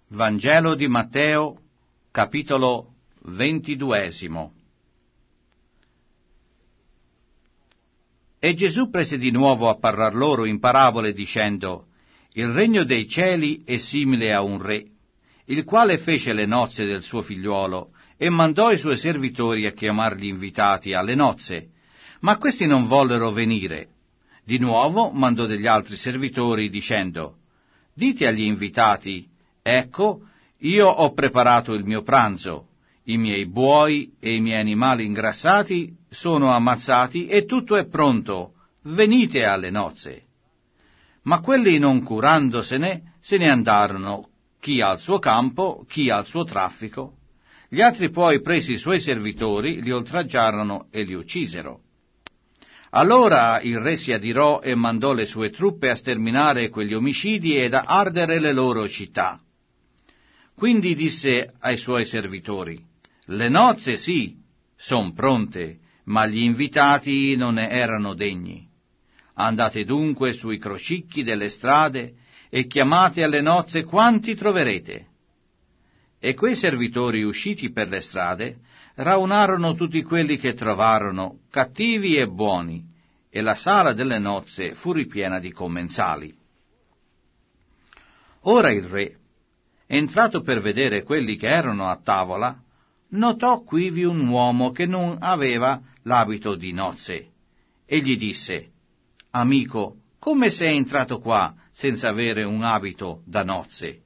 Vangelo di Matteo, capitolo 22. E Gesù prese di nuovo a parlar loro in parabole dicendo: Il regno dei cieli è simile a un re, il quale fece le nozze del suo figliuolo e mandò i suoi servitori a chiamar gli invitati alle nozze, ma questi non vollero venire. Di nuovo mandò degli altri servitori dicendo: Dite agli invitati: Ecco, io ho preparato il mio pranzo, i miei buoi e i miei animali ingrassati sono ammazzati e tutto è pronto, venite alle nozze. Ma quelli non curandosene se ne andarono, chi al suo campo, chi al suo traffico. Gli altri poi, presi i suoi servitori, li oltraggiarono e li uccisero. Allora il re si adirò e mandò le sue truppe a sterminare quegli omicidi ed a ardere le loro città. Quindi disse ai suoi servitori: Le nozze sì, son pronte, ma gli invitati non ne erano degni. Andate dunque sui crocicchi delle strade e chiamate alle nozze quanti troverete. E quei servitori usciti per le strade raunarono tutti quelli che trovarono, cattivi e buoni, e la sala delle nozze fu ripiena di commensali. Ora il re, entrato per vedere quelli che erano a tavola, notò quivi un uomo che non aveva l'abito di nozze, e gli disse: Amico, come sei entrato qua senza avere un abito da nozze?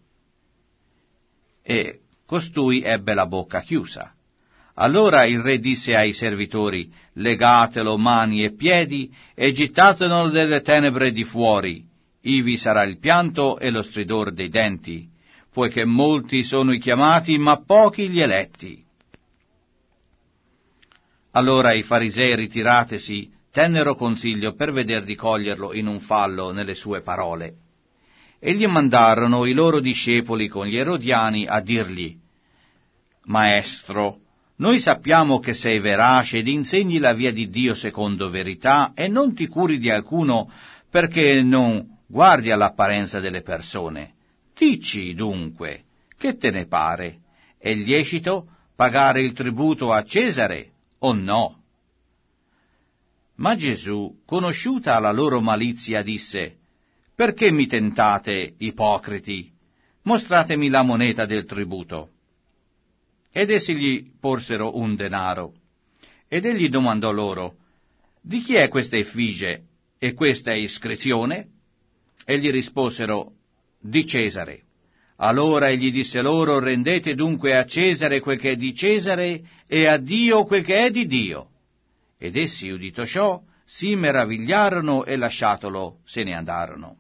E costui ebbe la bocca chiusa. Allora il re disse ai servitori: Legatelo mani e piedi e gettatelo nelle tenebre di fuori, ivi sarà il pianto e lo stridor dei denti, poiché molti sono i chiamati, ma pochi gli eletti. Allora i farisei, ritiratesi, tennero consiglio per veder di coglierlo in un fallo nelle sue parole. E gli mandarono i loro discepoli con gli erodiani a dirgli: Maestro, noi sappiamo che sei verace ed insegni la via di Dio secondo verità e non ti curi di alcuno perché non guardi all'apparenza delle persone. Dici dunque, che te ne pare? È lecito pagare il tributo a Cesare o no? Ma Gesù, conosciuta la loro malizia, disse: Perché mi tentate, ipocriti? Mostratemi la moneta del tributo. Ed essi gli porsero un denaro. Ed egli domandò loro: Di chi è questa effigie e questa iscrizione? E gli risposero: Di Cesare. Allora egli disse loro: Rendete dunque a Cesare quel che è di Cesare e a Dio quel che è di Dio. Ed essi, udito ciò, si meravigliarono e lasciatolo se ne andarono.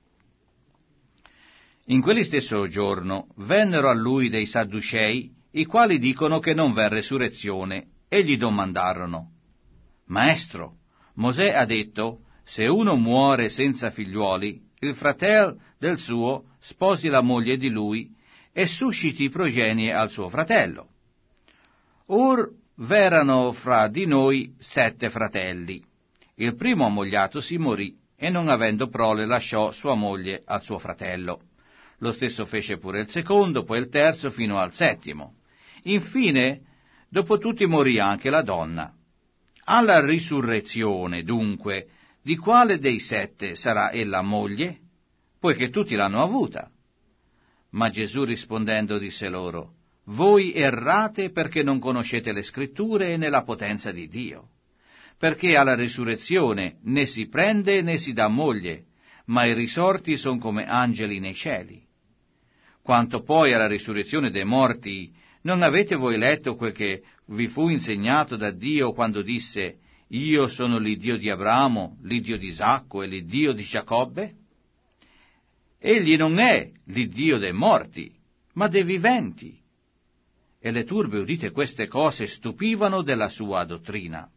In quelli stesso giorno vennero a lui dei Sadducei, i quali dicono che non v'è resurrezione, e gli domandarono: Maestro, Mosè ha detto: se uno muore senza figliuoli, il fratello del suo sposi la moglie di lui e susciti progenie al suo fratello. Or v'erano fra di noi 7 fratelli. Il primo ammogliatosi morì e non avendo prole lasciò sua moglie al suo fratello. Lo stesso fece pure il secondo, poi il terzo, fino al 7. Infine, dopo tutti morì anche la donna. Alla risurrezione, dunque, di quale dei 7 sarà ella moglie? Poiché tutti l'hanno avuta. Ma Gesù rispondendo disse loro: Voi errate perché non conoscete le Scritture né la potenza di Dio. Perché alla risurrezione né si prende né si dà moglie, ma i risorti son come angeli nei cieli. Quanto poi alla risurrezione dei morti, non avete voi letto quel che vi fu insegnato da Dio quando disse: Io sono l'Iddio di Abramo, l'Iddio di Isacco e l'Iddio di Giacobbe? Egli non è l'Iddio dei morti, ma dei viventi. E le turbe, udite queste cose, stupivano della sua dottrina.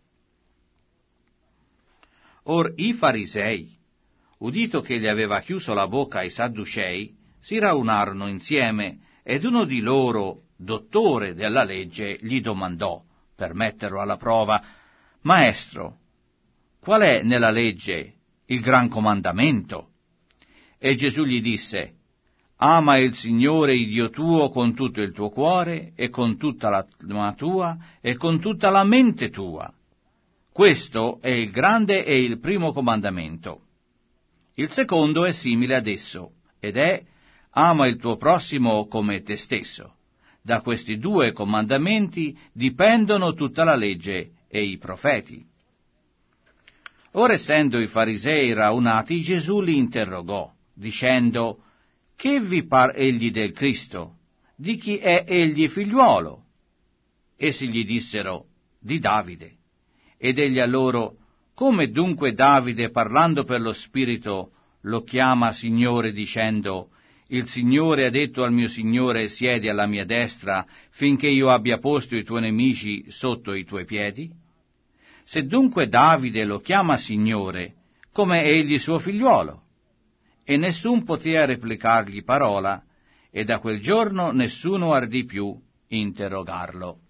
Or i farisei, udito che gli aveva chiuso la bocca ai Sadducei, si raunarono insieme, ed uno di loro, dottore della legge, gli domandò, per metterlo alla prova: Maestro, qual è nella legge il gran comandamento? E Gesù gli disse: ama il Signore Dio tuo con tutto il tuo cuore, e con tutta l'anima tua, e con tutta la mente tua. Questo è il grande e il primo comandamento. Il secondo è simile ad esso, ed è: ama il tuo prossimo come te stesso. Da questi due comandamenti dipendono tutta la legge e i profeti. Ora, essendo i farisei raunati, Gesù li interrogò, dicendo: che vi par egli del Cristo? Di chi è egli figliuolo? Essi gli dissero: di Davide. Ed egli a loro: come dunque Davide, parlando per lo Spirito, lo chiama Signore, dicendo: il Signore ha detto al mio Signore, siedi alla mia destra, finché io abbia posto i tuoi nemici sotto i tuoi piedi? Se dunque Davide lo chiama Signore, come è egli suo figliuolo? E nessun potea replicargli parola, e da quel giorno nessuno ardì più interrogarlo.